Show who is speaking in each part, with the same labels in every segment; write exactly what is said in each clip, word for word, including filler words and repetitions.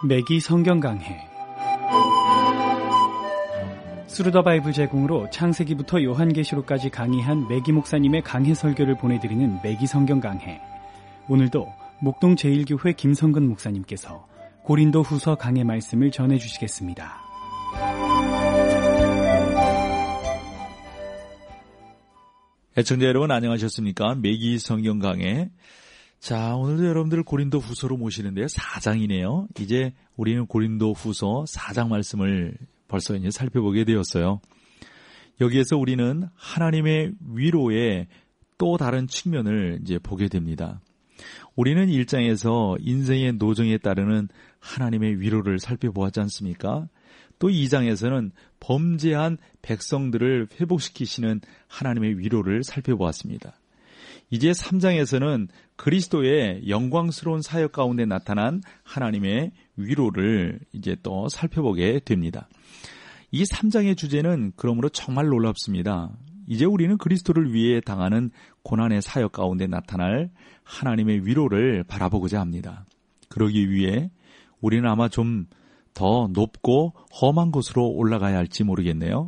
Speaker 1: 매기 성경 강해. 스루더 바이블 제공으로 창세기부터 요한계시록까지 강의한 매기 목사님의 강해 설교를 보내드리는 매기 성경 강해. 오늘도 목동 제일교회 김성근 목사님께서 고린도 후서 강해 말씀을 전해주시겠습니다.
Speaker 2: 애청자 여러분 안녕하셨습니까? 매기 성경 강해. 자, 오늘도 여러분들 고린도 후서로 모시는데요. 사 장이네요. 이제 우리는 고린도 후서 사 장 말씀을 벌써 이제 살펴보게 되었어요. 여기에서 우리는 하나님의 위로의 또 다른 측면을 이제 보게 됩니다. 우리는 일 장에서 인생의 노정에 따르는 하나님의 위로를 살펴보았지 않습니까? 또 이 장에서는 범죄한 백성들을 회복시키시는 하나님의 위로를 살펴보았습니다. 이제 삼 장에서는 그리스도의 영광스러운 사역 가운데 나타난 하나님의 위로를 이제 또 살펴보게 됩니다. 이 삼 장의 주제는 그러므로 정말 놀랍습니다. 이제 우리는 그리스도를 위해 당하는 고난의 사역 가운데 나타날 하나님의 위로를 바라보고자 합니다. 그러기 위해 우리는 아마 좀 더 높고 험한 곳으로 올라가야 할지 모르겠네요.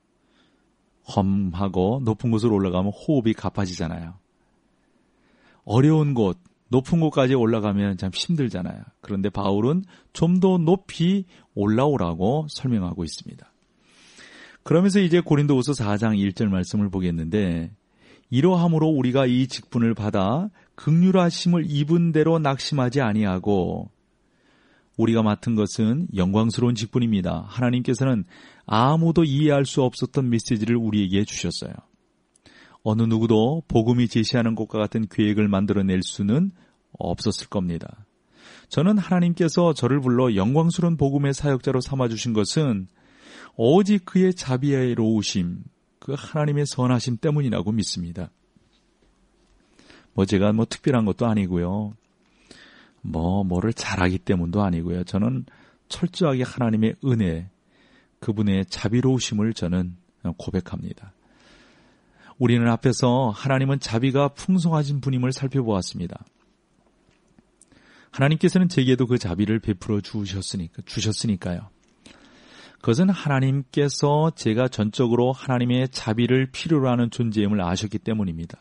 Speaker 2: 험하고 높은 곳으로 올라가면 호흡이 가빠지잖아요. 어려운 곳, 높은 곳까지 올라가면 참 힘들잖아요. 그런데 바울은 좀 더 높이 올라오라고 설명하고 있습니다. 그러면서 이제 고린도후서 사 장 일 절 말씀을 보겠는데, 이러함으로 우리가 이 직분을 받아 긍휼하심을 입은 대로 낙심하지 아니하고, 우리가 맡은 것은 영광스러운 직분입니다. 하나님께서는 아무도 이해할 수 없었던 메시지를 우리에게 주셨어요. 어느 누구도 복음이 제시하는 것과 같은 계획을 만들어낼 수는 없었을 겁니다. 저는 하나님께서 저를 불러 영광스러운 복음의 사역자로 삼아주신 것은 오직 그의 자비로우심, 그 하나님의 선하심 때문이라고 믿습니다. 뭐 제가 뭐 특별한 것도 아니고요. 뭐 뭐를 잘하기 때문도 아니고요. 저는 철저하게 하나님의 은혜, 그분의 자비로우심을 저는 고백합니다. 우리는 앞에서 하나님은 자비가 풍성하신 분임을 살펴보았습니다. 하나님께서는 제게도 그 자비를 베풀어 주셨으니까, 주셨으니까요. 그것은 하나님께서 제가 전적으로 하나님의 자비를 필요로 하는 존재임을 아셨기 때문입니다.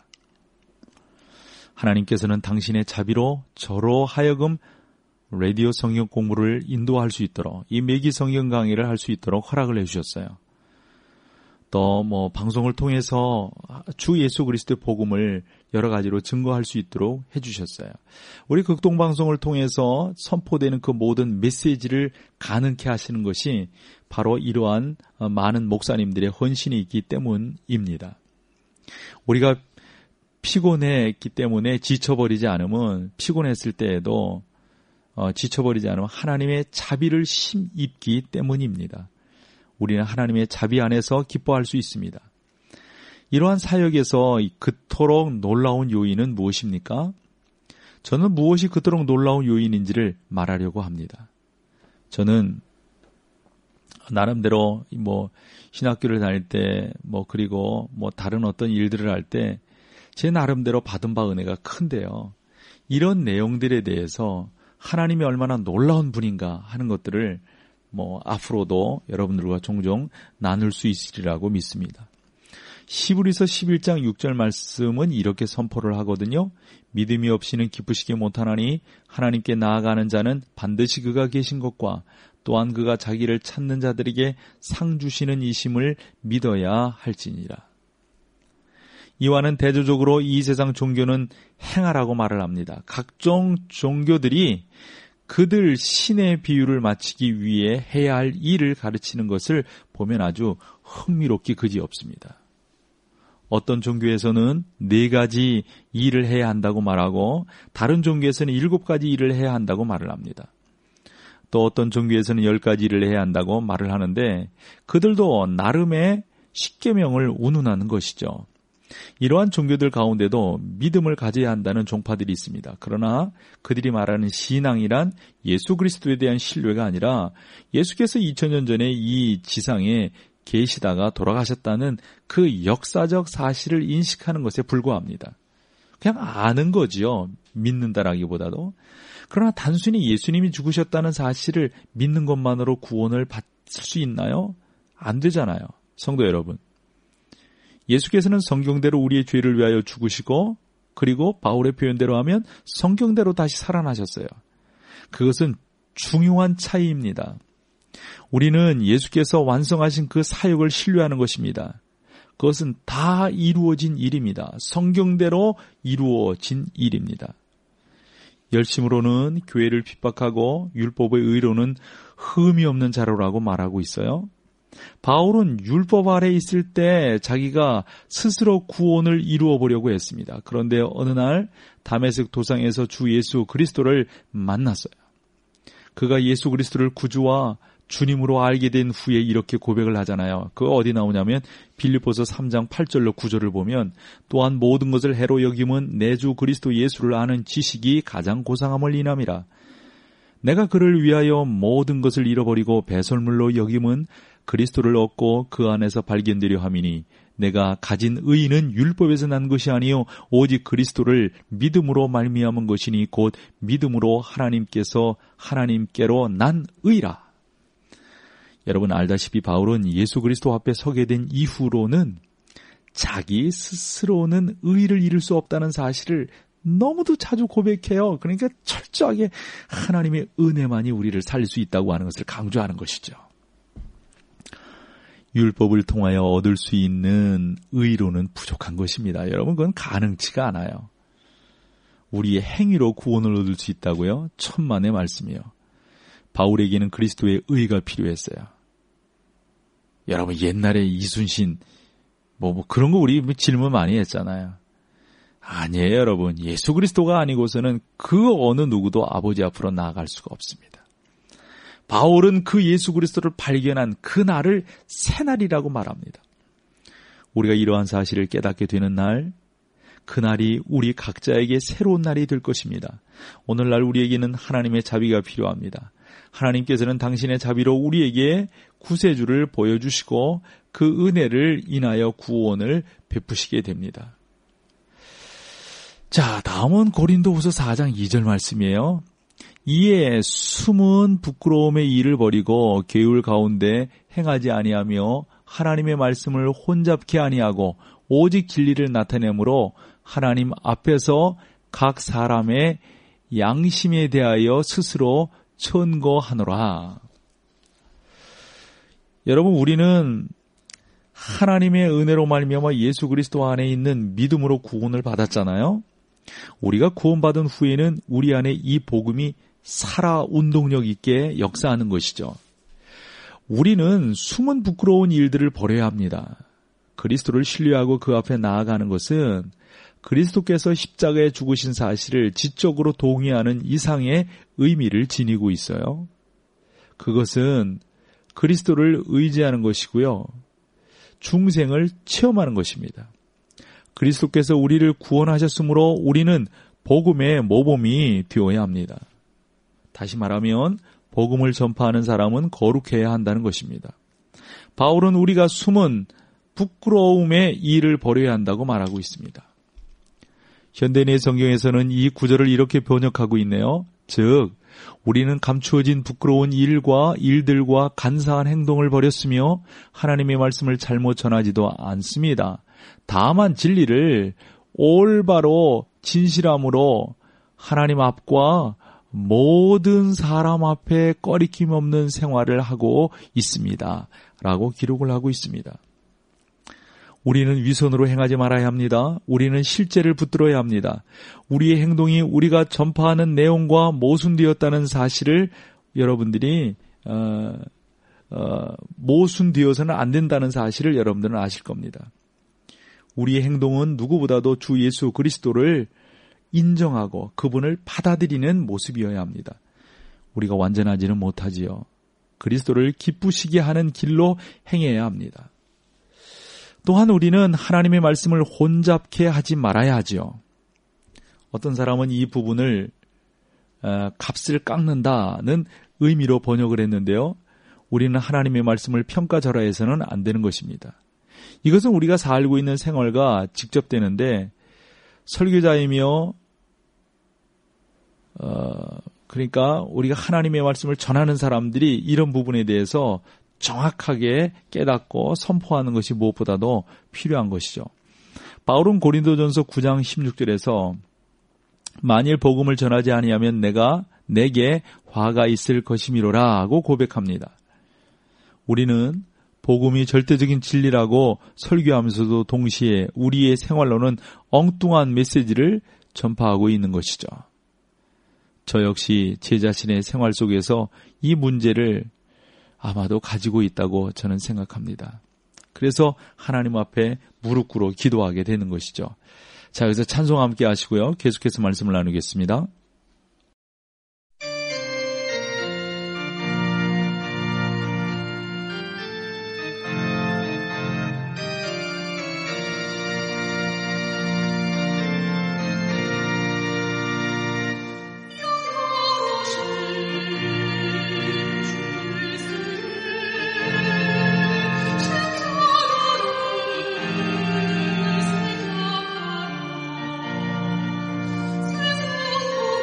Speaker 2: 하나님께서는 당신의 자비로 저로 하여금 라디오 성경 공부를 인도할 수 있도록, 이 매기 성경 강의를 할 수 있도록 허락을 해주셨어요. 또 뭐 방송을 통해서 주 예수 그리스도의 복음을 여러 가지로 증거할 수 있도록 해주셨어요. 우리 극동방송을 통해서 선포되는 그 모든 메시지를 가능케 하시는 것이 바로 이러한 많은 목사님들의 헌신이 있기 때문입니다. 우리가 피곤했기 때문에 지쳐버리지 않으면, 피곤했을 때에도 어, 지쳐버리지 않으면 하나님의 자비를 힘입기 때문입니다. 우리는 하나님의 자비 안에서 기뻐할 수 있습니다. 이러한 사역에서 그토록 놀라운 요인은 무엇입니까? 저는 무엇이 그토록 놀라운 요인인지를 말하려고 합니다. 저는 나름대로 뭐 신학교를 다닐 때, 뭐 그리고 뭐 다른 어떤 일들을 할 때 제 나름대로 받은 바 은혜가 큰데요. 이런 내용들에 대해서 하나님이 얼마나 놀라운 분인가 하는 것들을 뭐 앞으로도 여러분들과 종종 나눌 수 있으리라고 믿습니다. 히브리서 십일 장 육 절 말씀은 이렇게 선포를 하거든요. 믿음이 없이는 기쁘시게 못하나니 하나님께 나아가는 자는 반드시 그가 계신 것과 또한 그가 자기를 찾는 자들에게 상 주시는 이심을 믿어야 할지니라. 이와는 대조적으로 이 세상 종교는 행하라고 말을 합니다. 각종 종교들이 그들 신의 비유를 마치기 위해 해야 할 일을 가르치는 것을 보면 아주 흥미롭기 그지없습니다. 어떤 종교에서는 네 가지 일을 해야 한다고 말하고, 다른 종교에서는 일곱 가지 일을 해야 한다고 말을 합니다. 또 어떤 종교에서는 열 가지 일을 해야 한다고 말을 하는데, 그들도 나름의 십계명을 운운하는 것이죠. 이러한 종교들 가운데도 믿음을 가져야 한다는 종파들이 있습니다. 그러나 그들이 말하는 신앙이란 예수 그리스도에 대한 신뢰가 아니라 예수께서 이천 년 전에 이 지상에 계시다가 돌아가셨다는 그 역사적 사실을 인식하는 것에 불과합니다. 그냥 아는 거지요. 믿는다라기보다도. 그러나 단순히 예수님이 죽으셨다는 사실을 믿는 것만으로 구원을 받을 수 있나요? 안 되잖아요. 성도 여러분. 예수께서는 성경대로 우리의 죄를 위하여 죽으시고 그리고 바울의 표현대로 하면 성경대로 다시 살아나셨어요. 그것은 중요한 차이입니다. 우리는 예수께서 완성하신 그 사역을 신뢰하는 것입니다. 그것은 다 이루어진 일입니다. 성경대로 이루어진 일입니다. 열심으로는 교회를 핍박하고 율법의 의로는 흠이 없는 자로라고 말하고 있어요. 바울은 율법 아래 있을 때 자기가 스스로 구원을 이루어 보려고 했습니다. 그런데 어느 날 다메섹 도상에서 주 예수 그리스도를 만났어요. 그가 예수 그리스도를 구주와 주님으로 알게 된 후에 이렇게 고백을 하잖아요. 그거 어디 나오냐면 빌립보서 삼 장 팔 절로 구절을 보면 또한 모든 것을 해로 여김은 내 주 그리스도 예수를 아는 지식이 가장 고상함을 인함이라. 내가 그를 위하여 모든 것을 잃어버리고 배설물로 여김은 그리스도를 얻고 그 안에서 발견되려 함이니 내가 가진 의는 율법에서 난 것이 아니요 오직 그리스도를 믿음으로 말미암은 것이니 곧 믿음으로 하나님께서 하나님께로 난 의라. 여러분 알다시피 바울은 예수 그리스도 앞에 서게 된 이후로는 자기 스스로는 의를 이룰 수 없다는 사실을 너무도 자주 고백해요. 그러니까 철저하게 하나님의 은혜만이 우리를 살릴 수 있다고 하는 것을 강조하는 것이죠. 율법을 통하여 얻을 수 있는 의로는 부족한 것입니다. 여러분 그건 가능치가 않아요. 우리의 행위로 구원을 얻을 수 있다고요? 천만의 말씀이요. 바울에게는 그리스도의 의가 필요했어요. 여러분 옛날에 이순신 뭐, 뭐 그런 거 우리 질문 많이 했잖아요. 아니에요 여러분. 예수 그리스도가 아니고서는 그 어느 누구도 아버지 앞으로 나아갈 수가 없습니다. 바울은 그 예수 그리스도를 발견한 그날을 새날이라고 말합니다. 우리가 이러한 사실을 깨닫게 되는 날, 그날이 우리 각자에게 새로운 날이 될 것입니다. 오늘날 우리에게는 하나님의 자비가 필요합니다. 하나님께서는 당신의 자비로 우리에게 구세주를 보여주시고 그 은혜를 인하여 구원을 베푸시게 됩니다. 자, 다음은 고린도후서 사 장 이 절 말씀이에요. 이에 숨은 부끄러움의 일을 버리고 계율 가운데 행하지 아니하며 하나님의 말씀을 혼잡케 아니하고 오직 진리를 나타내므로 하나님 앞에서 각 사람의 양심에 대하여 스스로 천거하노라. 여러분 우리는 하나님의 은혜로 말미암아 예수 그리스도 안에 있는 믿음으로 구원을 받았잖아요. 우리가 구원받은 후에는 우리 안에 이 복음이 살아 운동력 있게 역사하는 것이죠. 우리는 숨은 부끄러운 일들을 버려야 합니다. 그리스도를 신뢰하고 그 앞에 나아가는 것은 그리스도께서 십자가에 죽으신 사실을 지적으로 동의하는 이상의 의미를 지니고 있어요. 그것은 그리스도를 의지하는 것이고요. 중생을 체험하는 것입니다. 그리스도께서 우리를 구원하셨으므로 우리는 복음의 모범이 되어야 합니다. 다시 말하면 복음을 전파하는 사람은 거룩해야 한다는 것입니다. 바울은 우리가 숨은 부끄러움의 일을 버려야 한다고 말하고 있습니다. 현대인의 성경에서는 이 구절을 이렇게 번역하고 있네요. 즉 우리는 감추어진 부끄러운 일과 일들과 간사한 행동을 버렸으며 하나님의 말씀을 잘못 전하지도 않습니다. 다만 진리를 올바로 진실함으로 하나님 앞과 모든 사람 앞에 꺼리낌 없는 생활을 하고 있습니다. 라고 기록을 하고 있습니다. 우리는 위선으로 행하지 말아야 합니다. 우리는 실제를 붙들어야 합니다. 우리의 행동이 우리가 전파하는 내용과 모순되었다는 사실을 여러분들이 어, 어, 모순되어서는 안 된다는 사실을 여러분들은 아실 겁니다. 우리의 행동은 누구보다도 주 예수 그리스도를 인정하고 그분을 받아들이는 모습이어야 합니다. 우리가 완전하지는 못하지요. 그리스도를 기쁘시게 하는 길로 행해야 합니다. 또한 우리는 하나님의 말씀을 혼잡케 하지 말아야 하지요. 어떤 사람은 이 부분을 값을 깎는다는 의미로 번역을 했는데요. 우리는 하나님의 말씀을 평가절하해서는 안 되는 것입니다. 이것은 우리가 살고 있는 생활과 직접되는데 설교자이며 어, 그러니까 우리가 하나님의 말씀을 전하는 사람들이 이런 부분에 대해서 정확하게 깨닫고 선포하는 것이 무엇보다도 필요한 것이죠. 바울은 고린도전서 구 장 십육 절에서 만일 복음을 전하지 아니하면 내가 내게 화가 있을 것이미로라 하고 고백합니다. 우리는 복음이 절대적인 진리라고 설교하면서도 동시에 우리의 생활로는 엉뚱한 메시지를 전파하고 있는 것이죠. 저 역시 제 자신의 생활 속에서 이 문제를 아마도 가지고 있다고 저는 생각합니다. 그래서 하나님 앞에 무릎 꿇어 기도하게 되는 것이죠. 자, 그래서 찬송 함께 하시고요. 계속해서 말씀을 나누겠습니다.
Speaker 3: Oh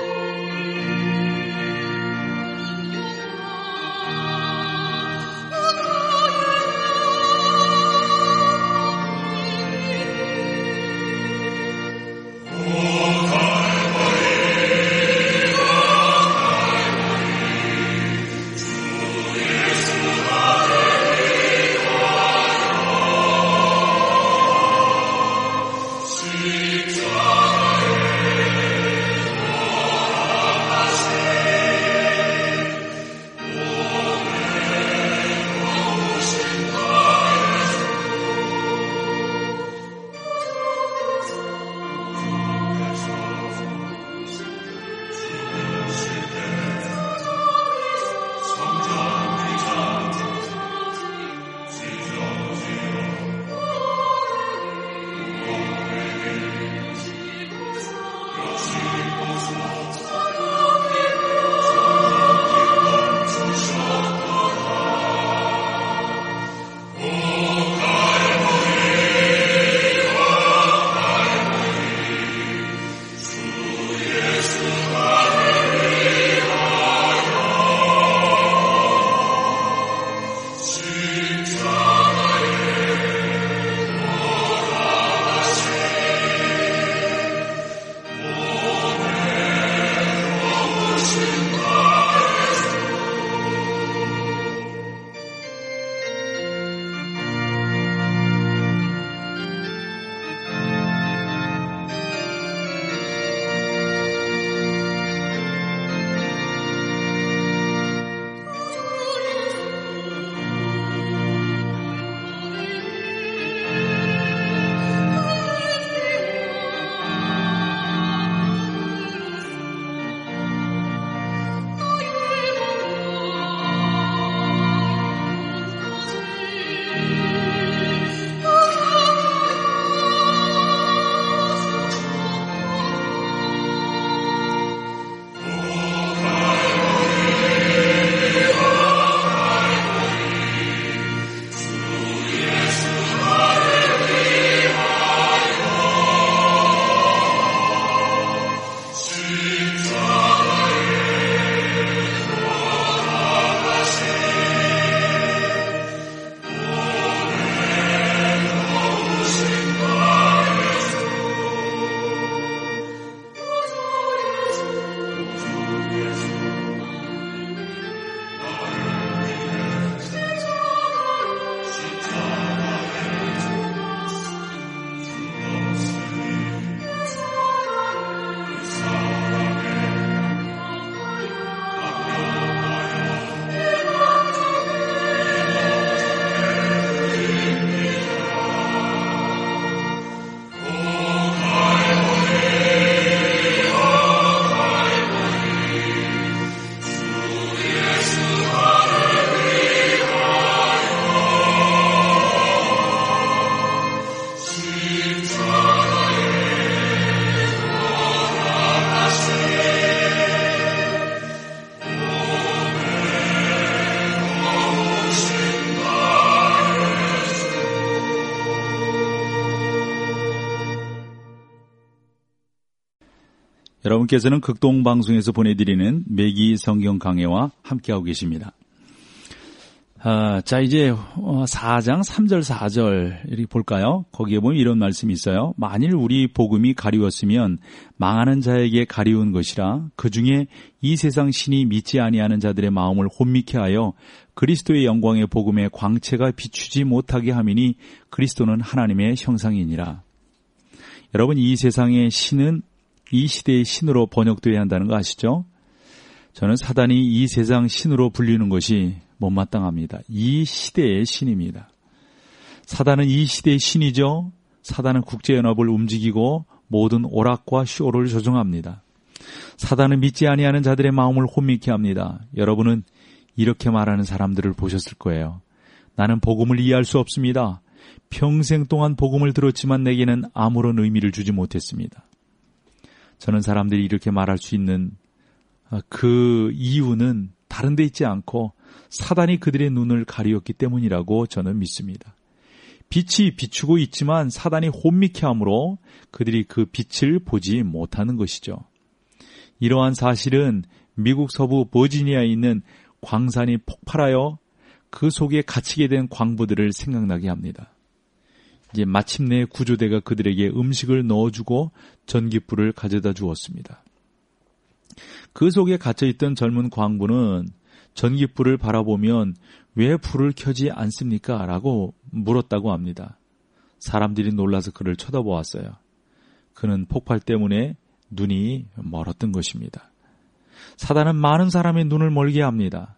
Speaker 2: 여러분께서는 극동방송에서 보내드리는 매기 성경 강해와 함께하고 계십니다. 아, 자, 이제 사 장 삼 절 사 절 이렇게 볼까요? 거기에 보면 이런 말씀이 있어요. 만일 우리 복음이 가리웠으면 망하는 자에게 가리운 것이라 그 중에 이 세상 신이 믿지 아니하는 자들의 마음을 혼미케 하여 그리스도의 영광의 복음의 광채가 비추지 못하게 함이니 그리스도는 하나님의 형상이니라. 여러분, 이 세상의 신은 이 시대의 신으로 번역되어야 한다는 거 아시죠? 저는 사단이 이 세상 신으로 불리는 것이 못마땅합니다. 이 시대의 신입니다. 사단은 이 시대의 신이죠. 사단은 국제연합을 움직이고 모든 오락과 쇼를 조종합니다. 사단은 믿지 아니하는 자들의 마음을 혼미케 합니다. 여러분은 이렇게 말하는 사람들을 보셨을 거예요. 나는 복음을 이해할 수 없습니다. 평생 동안 복음을 들었지만 내게는 아무런 의미를 주지 못했습니다. 저는 사람들이 이렇게 말할 수 있는 그 이유는 다른 데 있지 않고 사단이 그들의 눈을 가리웠기 때문이라고 저는 믿습니다. 빛이 비추고 있지만 사단이 혼미케 함으로 그들이 그 빛을 보지 못하는 것이죠. 이러한 사실은 미국 서부 버지니아에 있는 광산이 폭발하여 그 속에 갇히게 된 광부들을 생각나게 합니다. 이제 마침내 구조대가 그들에게 음식을 넣어주고 전깃불을 가져다 주었습니다. 그 속에 갇혀있던 젊은 광부는 전깃불을 바라보면 왜 불을 켜지 않습니까? 라고 물었다고 합니다. 사람들이 놀라서 그를 쳐다보았어요. 그는 폭발 때문에 눈이 멀었던 것입니다. 사단은 많은 사람의 눈을 멀게 합니다.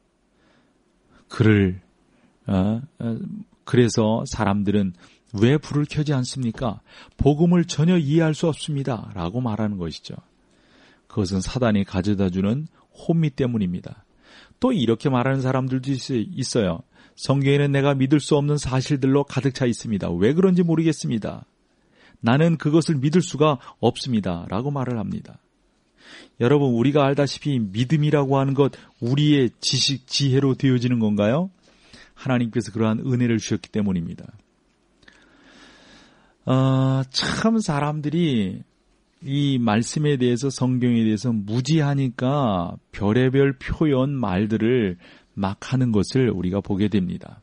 Speaker 2: 그를 어, 어, 그래서 사람들은 왜 불을 켜지 않습니까? 복음을 전혀 이해할 수 없습니다. 라고 말하는 것이죠. 그것은 사단이 가져다주는 혼미 때문입니다. 또 이렇게 말하는 사람들도 있어요. 성경에는 내가 믿을 수 없는 사실들로 가득 차 있습니다. 왜 그런지 모르겠습니다. 나는 그것을 믿을 수가 없습니다. 라고 말을 합니다. 여러분, 우리가 알다시피 믿음이라고 하는 것 우리의 지식, 지혜로 되어지는 건가요? 하나님께서 그러한 은혜를 주셨기 때문입니다. 어, 참 사람들이 이 말씀에 대해서, 성경에 대해서 무지하니까 별의별 표현 말들을 막 하는 것을 우리가 보게 됩니다.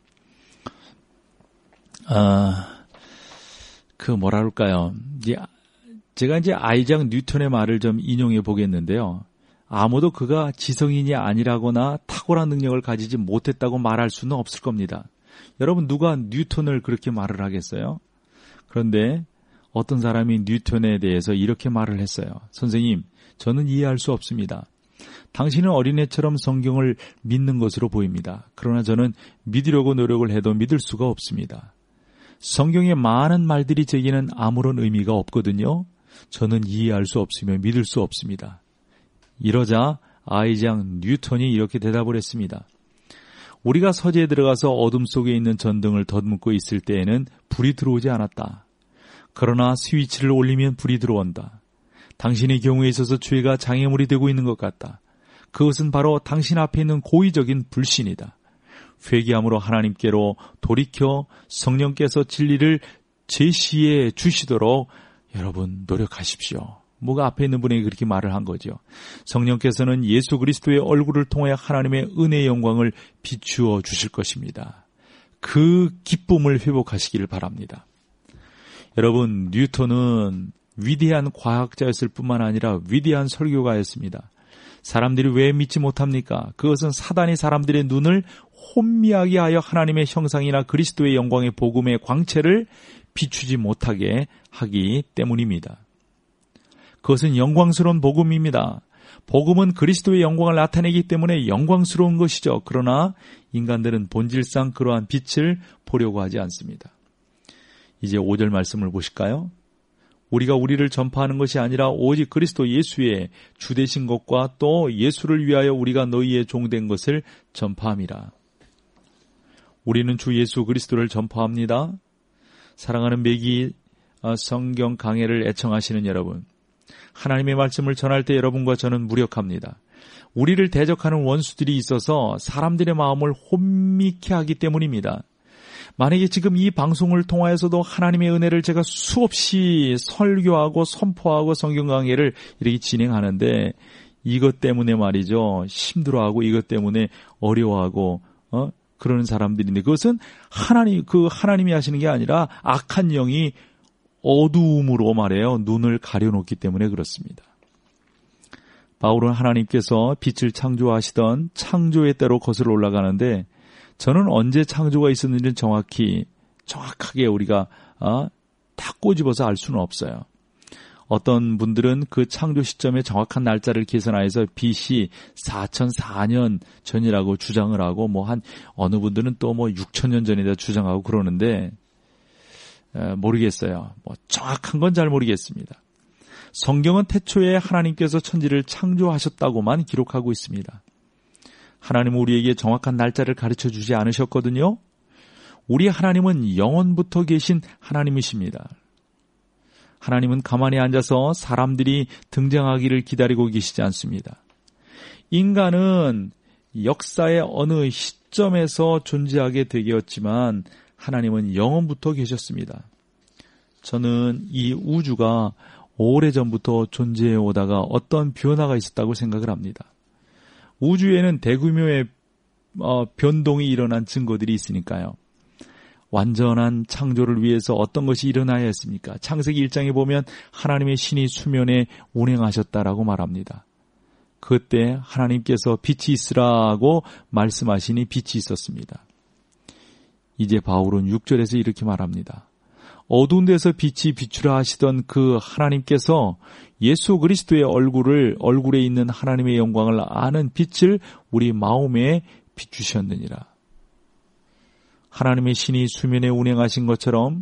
Speaker 2: 아, 그 뭐라 그럴까요? 이제 제가 이제 아이작 뉴턴의 말을 좀 인용해 보겠는데요. 아무도 그가 지성인이 아니라거나 탁월한 능력을 가지지 못했다고 말할 수는 없을 겁니다. 여러분, 누가 뉴턴을 그렇게 말을 하겠어요? 그런데 어떤 사람이 뉴턴에 대해서 이렇게 말을 했어요. 선생님, 저는 이해할 수 없습니다. 당신은 어린애처럼 성경을 믿는 것으로 보입니다. 그러나 저는 믿으려고 노력을 해도 믿을 수가 없습니다. 성경의 많은 말들이 제게는 아무런 의미가 없거든요. 저는 이해할 수 없으며 믿을 수 없습니다. 이러자 아이작 뉴턴이 이렇게 대답을 했습니다. 우리가 서재에 들어가서 어둠 속에 있는 전등을 더듬고 있을 때에는 불이 들어오지 않았다. 그러나 스위치를 올리면 불이 들어온다. 당신의 경우에 있어서 죄가 장애물이 되고 있는 것 같다. 그것은 바로 당신 앞에 있는 고의적인 불신이다. 회개함으로 하나님께로 돌이켜 성령께서 진리를 제시해 주시도록 여러분 노력하십시오. 뭐가 앞에 있는 분에게 그렇게 말을 한 거죠. 성령께서는 예수 그리스도의 얼굴을 통해 하나님의 은혜의 영광을 비추어 주실 것입니다. 그 기쁨을 회복하시기를 바랍니다. 여러분, 뉴턴은 위대한 과학자였을 뿐만 아니라 위대한 설교가였습니다. 사람들이 왜 믿지 못합니까? 그것은 사단이 사람들의 눈을 혼미하게 하여 하나님의 형상이나 그리스도의 영광의 복음의 광채를 비추지 못하게 하기 때문입니다. 그것은 영광스러운 복음입니다. 복음은 그리스도의 영광을 나타내기 때문에 영광스러운 것이죠. 그러나 인간들은 본질상 그러한 빛을 보려고 하지 않습니다. 이제 오 절 말씀을 보실까요? 우리가 우리를 전파하는 것이 아니라 오직 그리스도 예수의 주 되신 것과 또 예수를 위하여 우리가 너희의 종된 것을 전파함이라. 우리는 주 예수 그리스도를 전파합니다. 사랑하는 매기 성경 강해를 애청하시는 여러분, 하나님의 말씀을 전할 때 여러분과 저는 무력합니다. 우리를 대적하는 원수들이 있어서 사람들의 마음을 혼미케 하기 때문입니다. 만약에 지금 이 방송을 통하여서도 하나님의 은혜를 제가 수없이 설교하고 선포하고 성경 강해를 이렇게 진행하는데 이것 때문에 말이죠. 힘들어하고 이것 때문에 어려워하고 어? 그러는 사람들인데 그것은 하나님, 그 하나님이 하시는 게 아니라 악한 영이 어두움으로 말해요. 눈을 가려놓기 때문에 그렇습니다. 바울은 하나님께서 빛을 창조하시던 창조의 때로 거슬러 올라가는데 저는 언제 창조가 있었는지는 정확히 정확하게 우리가 어, 다 꼬집어서 알 수는 없어요. 어떤 분들은 그 창조 시점의 정확한 날짜를 계산하여서 비씨 사천사 년 전이라고 주장을 하고 뭐 한 어느 분들은 또 뭐 육천 년 전이다 주장하고 그러는데 에, 모르겠어요. 뭐 정확한 건 잘 모르겠습니다. 성경은 태초에 하나님께서 천지를 창조하셨다고만 기록하고 있습니다. 하나님은 우리에게 정확한 날짜를 가르쳐 주지 않으셨거든요. 우리 하나님은 영원부터 계신 하나님이십니다. 하나님은 가만히 앉아서 사람들이 등장하기를 기다리고 계시지 않습니다. 인간은 역사의 어느 시점에서 존재하게 되었지만 하나님은 영원부터 계셨습니다. 저는 이 우주가 오래전부터 존재해 오다가 어떤 변화가 있었다고 생각을 합니다. 우주에는 대규모의 어, 변동이 일어난 증거들이 있으니까요. 완전한 창조를 위해서 어떤 것이 일어나야 했습니까? 창세기 일 장에 보면 하나님의 신이 수면에 운행하셨다라고 말합니다. 그때 하나님께서 빛이 있으라고 말씀하시니 빛이 있었습니다. 이제 바울은 육 절에서 이렇게 말합니다. 어두운 데서 빛이 비추라 하시던 그 하나님께서 예수 그리스도의 얼굴을 얼굴에 있는 하나님의 영광을 아는 빛을 우리 마음에 비추셨느니라. 하나님의 신이 수면에 운행하신 것처럼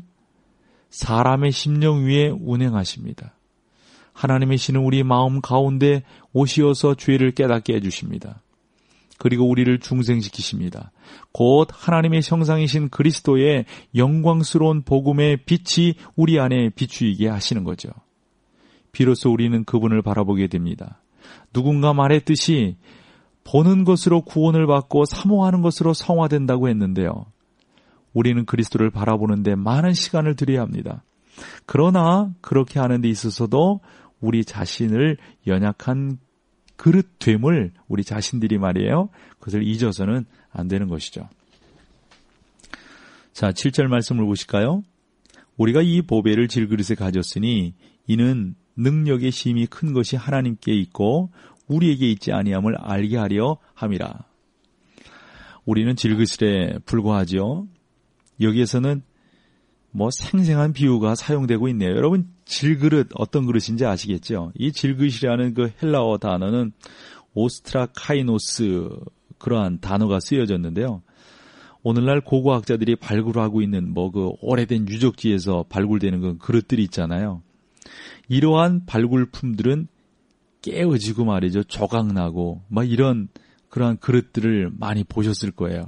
Speaker 2: 사람의 심령 위에 운행하십니다. 하나님의 신은 우리 마음 가운데 오시어서 죄를 깨닫게 해주십니다. 그리고 우리를 중생시키십니다. 곧 하나님의 형상이신 그리스도의 영광스러운 복음의 빛이 우리 안에 비추이게 하시는 거죠. 비로소 우리는 그분을 바라보게 됩니다. 누군가 말했듯이 보는 것으로 구원을 받고 사모하는 것으로 성화된다고 했는데요. 우리는 그리스도를 바라보는데 많은 시간을 들여야 합니다. 그러나 그렇게 하는 데 있어서도 우리 자신을 연약한 그릇됨을 우리 자신들이 말이에요. 그것을 잊어서는 안 되는 것이죠. 자, 칠 절 말씀을 보실까요? 우리가 이 보배를 질그릇에 가졌으니 이는 능력의 힘이 큰 것이 하나님께 있고 우리에게 있지 아니함을 알게 하려 함이라. 우리는 질그릇에 불과하죠. 여기에서는 뭐 생생한 비유가 사용되고 있네요. 여러분 질그릇 어떤 그릇인지 아시겠죠? 이 질그릇이라는 그 헬라어 단어는 오스트라카이노스 그러한 단어가 쓰여졌는데요. 오늘날 고고학자들이 발굴하고 있는 뭐 그 오래된 유적지에서 발굴되는 그 그릇들이 있잖아요. 이러한 발굴품들은 깨어지고 말이죠. 조각나고 막 이런 그러한 그릇들을 많이 보셨을 거예요.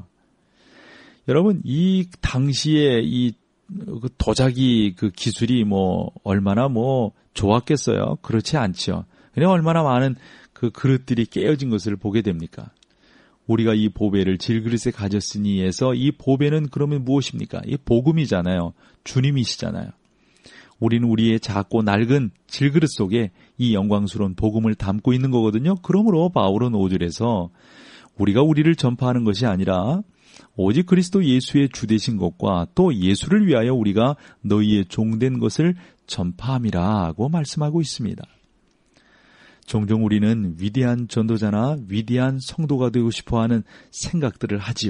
Speaker 2: 여러분 이 당시에 이 그 도자기 그 기술이 뭐 얼마나 뭐 좋았겠어요? 그렇지 않죠. 그냥 얼마나 많은 그 그릇들이 깨어진 것을 보게 됩니까? 우리가 이 보배를 질그릇에 가졌으니에서 이 보배는 그러면 무엇입니까? 이 복음이잖아요. 주님이시잖아요. 우리는 우리의 작고 낡은 질그릇 속에 이 영광스러운 복음을 담고 있는 거거든요. 그러므로 바울은 오 절에서 우리가 우리를 전파하는 것이 아니라 오직 그리스도 예수의 주되신 것과 또 예수를 위하여 우리가 너희의 종된 것을 전파함이라고 말씀하고 있습니다. 종종 우리는 위대한 전도자나 위대한 성도가 되고 싶어하는 생각들을 하지요.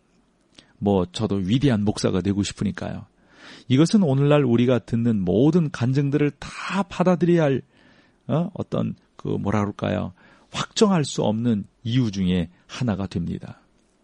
Speaker 2: 뭐 저도 위대한 목사가 되고 싶으니까요. 이것은 오늘날 우리가 듣는 모든 간증들을 다 받아들여야 할 어? 어떤 그 뭐라 그럴까요? 확정할 수 없는 이유 중에 하나가 됩니다.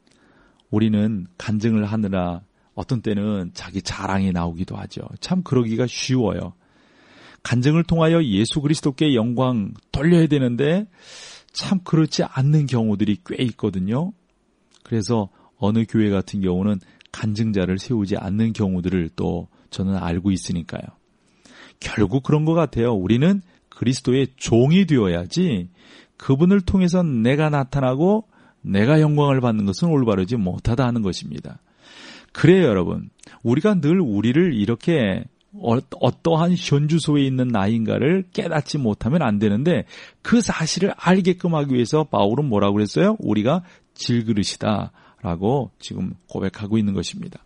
Speaker 2: 우리는 간증을 하느라 어떤 때는 자기 자랑이 나오기도 하죠. 참 그러기가 쉬워요. 간증을 통하여 예수 그리스도께 영광 돌려야 되는데 참 그렇지 않는 경우들이 꽤 있거든요. 그래서 어느 교회 같은 경우는 간증자를 세우지 않는 경우들을 또 저는 알고 있으니까요. 결국 그런 것 같아요. 우리는 그리스도의 종이 되어야지 그분을 통해서 내가 나타나고 내가 영광을 받는 것은 올바르지 못하다 하는 것입니다. 그래요, 여러분. 우리가 늘 우리를 이렇게 어, 어떠한 현주소에 있는 나인가를 깨닫지 못하면 안 되는데 그 사실을 알게끔 하기 위해서 바울은 뭐라고 그랬어요? 우리가 질그릇이다라고 지금 고백하고 있는 것입니다.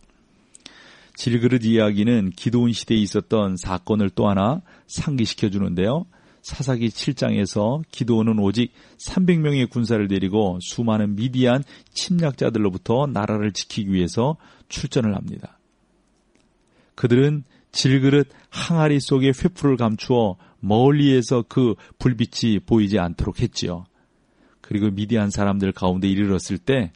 Speaker 2: 질그릇 이야기는 기드온 시대에 있었던 사건을 또 하나 상기시켜 주는데요. 사사기 칠 장에서 기드온은 오직 삼백 명의 군사를 데리고 수많은 미디안 침략자들로부터 나라를 지키기 위해서 출전을 합니다. 그들은 질그릇 항아리 속에 횃불을 감추어 멀리에서 그 불빛이 보이지 않도록 했지요. 그리고 미디안 사람들 가운데 이르렀을 때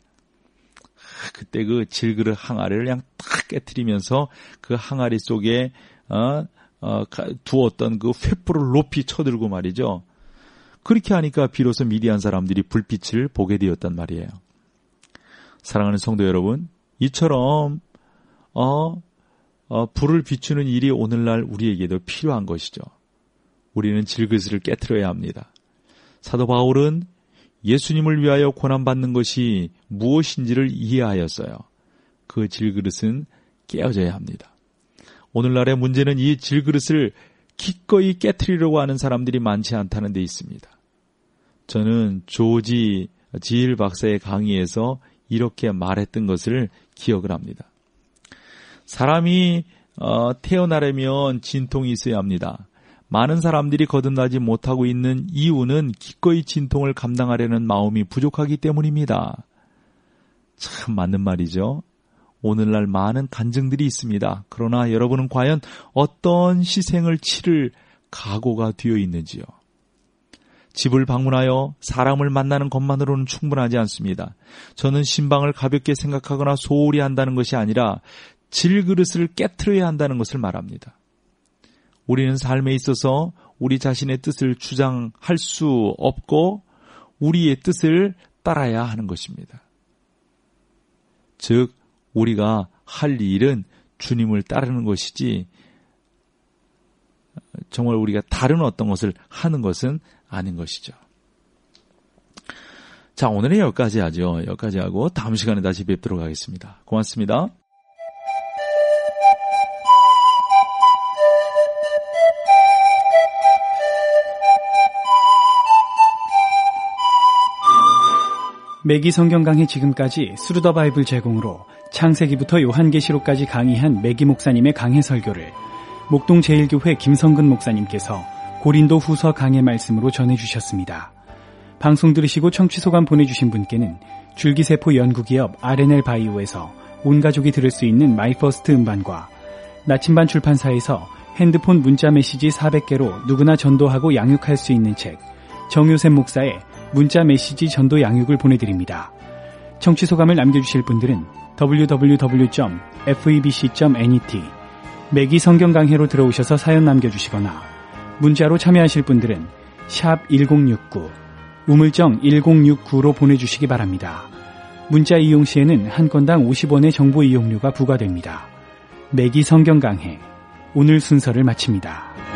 Speaker 2: 그때 그 질그릇 항아리를 그냥 탁 깨트리면서 그 항아리 속에 어, 어, 두었던 그 횃불을 높이 쳐들고 말이죠. 그렇게 하니까 비로소 미디안 사람들이 불빛을 보게 되었단 말이에요. 사랑하는 성도 여러분, 이처럼 어, 어, 불을 비추는 일이 오늘날 우리에게도 필요한 것이죠. 우리는 질그릇을 깨트려야 합니다. 사도 바울은 예수님을 위하여 고난받는 것이 무엇인지를 이해하였어요. 그 질그릇은 깨어져야 합니다. 오늘날의 문제는 이 질그릇을 기꺼이 깨트리려고 하는 사람들이 많지 않다는 데 있습니다. 저는 조지 지일 박사의 강의에서 이렇게 말했던 것을 기억을 합니다. 사람이 어, 태어나려면 진통이 있어야 합니다. 많은 사람들이 거듭나지 못하고 있는 이유는 기꺼이 진통을 감당하려는 마음이 부족하기 때문입니다. 참 맞는 말이죠. 오늘날 많은 간증들이 있습니다. 그러나 여러분은 과연 어떤 희생을 치를 각오가 되어 있는지요? 집을 방문하여 사람을 만나는 것만으로는 충분하지 않습니다. 저는 신방을 가볍게 생각하거나 소홀히 한다는 것이 아니라 질그릇을 깨트려야 한다는 것을 말합니다. 우리는 삶에 있어서 우리 자신의 뜻을 주장할 수 없고 우리의 뜻을 따라야 하는 것입니다. 즉 우리가 할 일은 주님을 따르는 것이지 정말 우리가 다른 어떤 것을 하는 것은 아닌 것이죠. 자, 오늘은 여기까지 하죠. 여기까지 하고 다음 시간에 다시 뵙도록 하겠습니다. 고맙습니다.
Speaker 1: 매기 성경 강의 지금까지 스루더 바이블 제공으로 창세기부터 요한계시록까지 강의한 매기 목사님의 강해 설교를 목동 제일교회 김성근 목사님께서 고린도 후서 강해 말씀으로 전해주셨습니다. 방송 들으시고 청취소감 보내주신 분께는 줄기세포 연구기업 알엔엘 바이오에서 온가족이 들을 수 있는 마이퍼스트 음반과 나침반 출판사에서 핸드폰 문자 메시지 사백 개로 누구나 전도하고 양육할 수 있는 책 정요셉 목사의 문자 메시지 전도 양육을 보내드립니다. 청취소감을 남겨주실 분들은 더블유 더블유 더블유 점 에프이비씨 점 net 매기 성경 강해로 들어오셔서 사연 남겨주시거나 문자로 참여하실 분들은 샵 일공육구 우물정 일공육구로 보내주시기 바랍니다. 문자 이용 시에는 한 건당 오십 원의 정보 이용료가 부과됩니다. 매기 성경 강해 오늘 순서를 마칩니다.